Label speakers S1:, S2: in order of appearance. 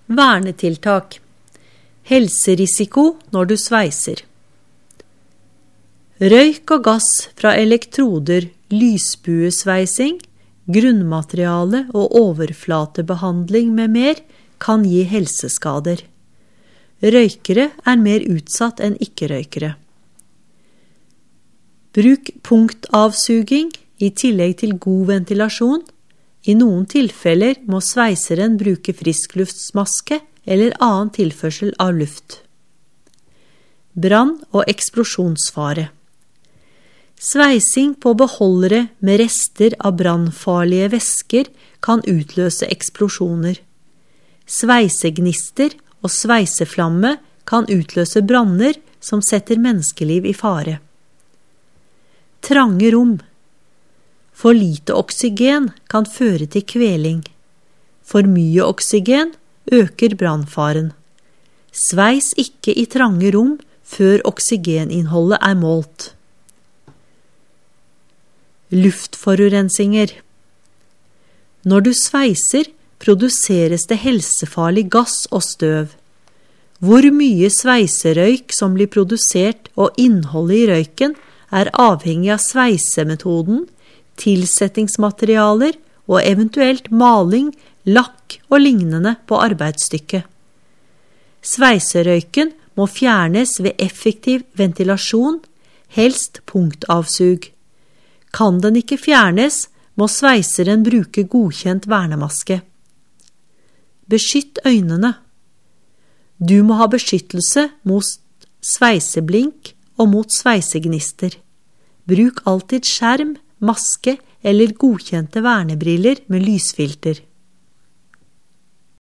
S1: Vernetiltak. Helserisiko når du sveiser. Røyk og gass fra elektroder, lysbuesveising, grunnmateriale og overflatebehandling med mer kan gi helseskader. Røykere er mer utsatt enn ikke-røykere. Bruk punktavsuging i tillegg til god ventilasjon. I noen tilfeller må sveiseren bruke friskluftsmaske eller annen tilførsel av luft. Brann- og eksplosjonsfare. Sveising på beholdere med rester av brannfarlige væsker kan utløse eksplosjoner. Sveisegnister og sveiseflamme kan utløse branner som setter menneskeliv i fare. Trange rom. For lite oksygen kan føre til kveling. For mye oksygen øker brannfaren. Sveis ikke i trange rom før oksygeninnholdet er målt. Luftforurensinger. Når du sveiser, produseres det helsefarlig gass og støv. Hvor mye sveiserøyk som blir produsert og innholdet i røyken er avhengig av sveisemetoden, tilsettingsmaterialer og eventuelt maling, lakk og lignende på arbeidsstykket. Sveiserøyken må fjernes ved effektiv ventilasjon, helst punktavsug. Kan den ikke fjernes, må sveiseren bruke godkjent vernemaske. Beskytt øynene. Du må ha beskyttelse mot sveiseblink og mot sveisegnister. Bruk alltid skjerm, maske eller godkjente vernebriller med lysfilter.